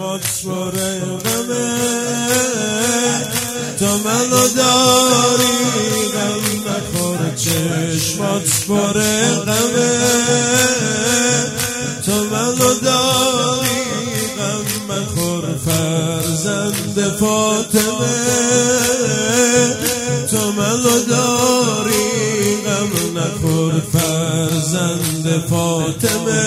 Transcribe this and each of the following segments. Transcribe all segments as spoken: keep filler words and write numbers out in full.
چشمات پر غمه، تو منو داری غم نخور. چشمات پر غمه، تو منو داری غم نخور. فرزند فاطمه، تو منو داری غم نخور. فرزند فاطمه،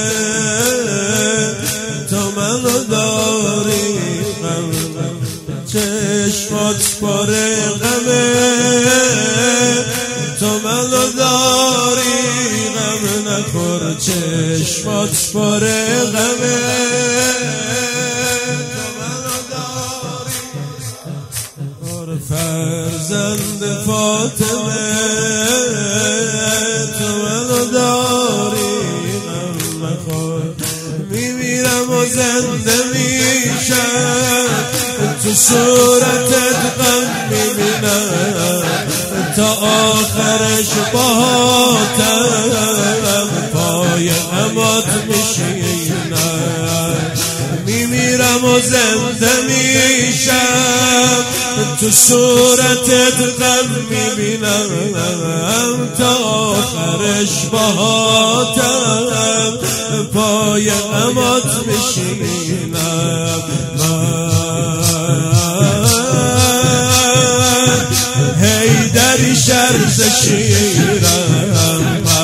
تو منو داری غم نخور. چشمات پر غمه، تو منو داری غم نخور. چشمات پر غمه، فرزند فاطمه، تو منو داری غم نخور. میمیرم و زنده میشم، تو صورتت غم میبینم، تا آخرش باهاتم پای غمات میشینم. میمیرم و زنده میشم، تو صورتت غم میبینم، تا آخرش باهاتم پای غمات میشینم. من حیدری شرز شیرم،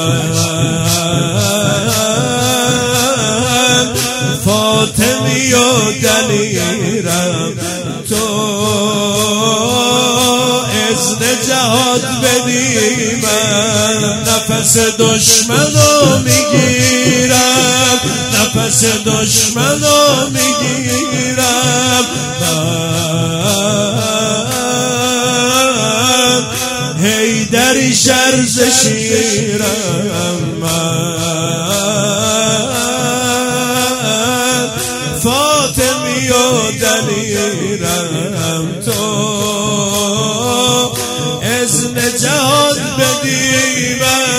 من فاطمی و دلیرم. تو اذن جهاد بدی، من نفس دشمنو میگیرم، نفس دشمنو میگیرم. من حیدری شرز شیرم، من فاطمی و دلیرم. تو اذن جهاد بدی،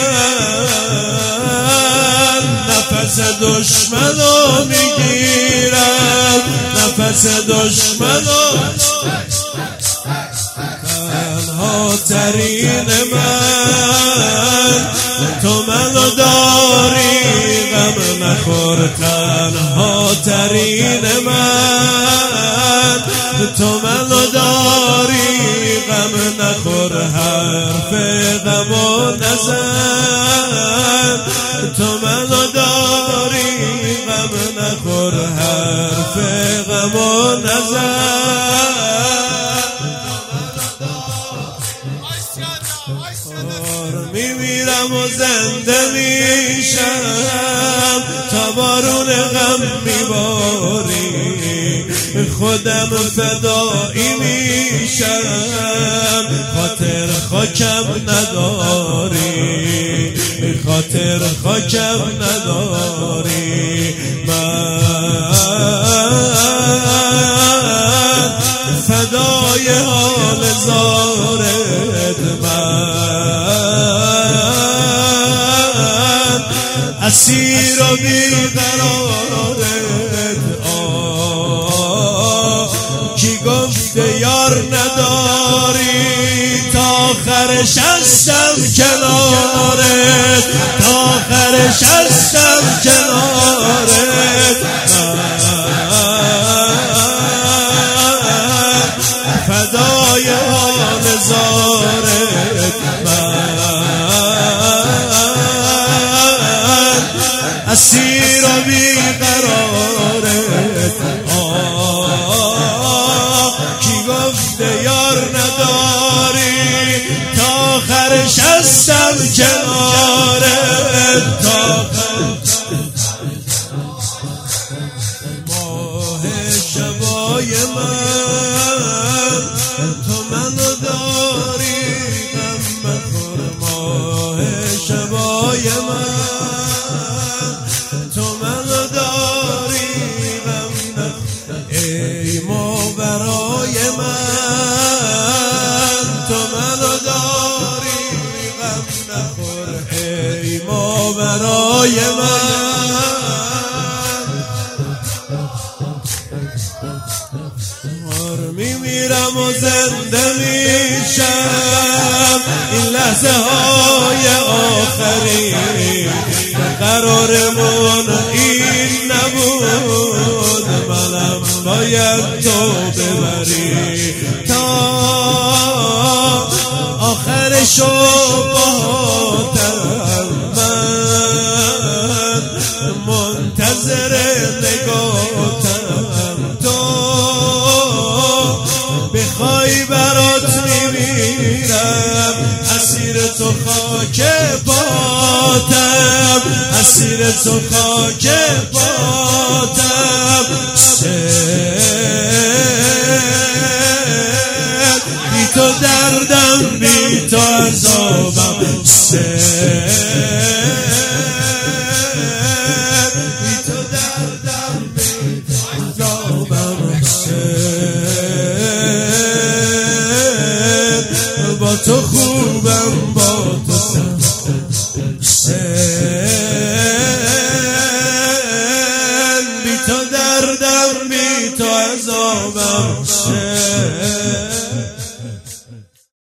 من نفس دشمنو میگیرم، نفس دشمنو. تنها ترین من، تو منو داری غم نخور. تنها ترین من، تو منو داری غم نخور. حرف غم و نزن، تو منو داری غم نخور. حرف غم و نزن. میمیرم و زنده میشم، تا بارون غم میباری، خودم فدایی میشم. خاطر خاکم نداری، خاطر خاکم نداری. من فدای حال زارت، من اسیر و بیقرارت. آه کی گفته یار نداری، تا آخرش هستم کنارت، تا آخرش هستم کنارت. فدای حال زارت، من اسیر و بیقرارت. آه کی گفته یار نداری، تا آخرش هستم کنارت. تا ماه شبای من، تو منو داری غم مخور. ماه شبای من، تو منو داری غم نخور. ای ماورای من، تو منو داری غم نخور. ای ماورای من. میرم و زنده میشم، این لحظه های آخری قرارمون این نبود، منم باید تو ببری تا آخر شبهاتم، من منتظر نگاتم، تو بخوای برات میمیرم، اسیر تو خاک پاتم، اسیر تو خاک پاتم. بی تو دردم، بی تو عذابم، بی تو دردم، بی تو عذابم، با تو خوبم، با تو بی تو دردم، بی تو عذابم.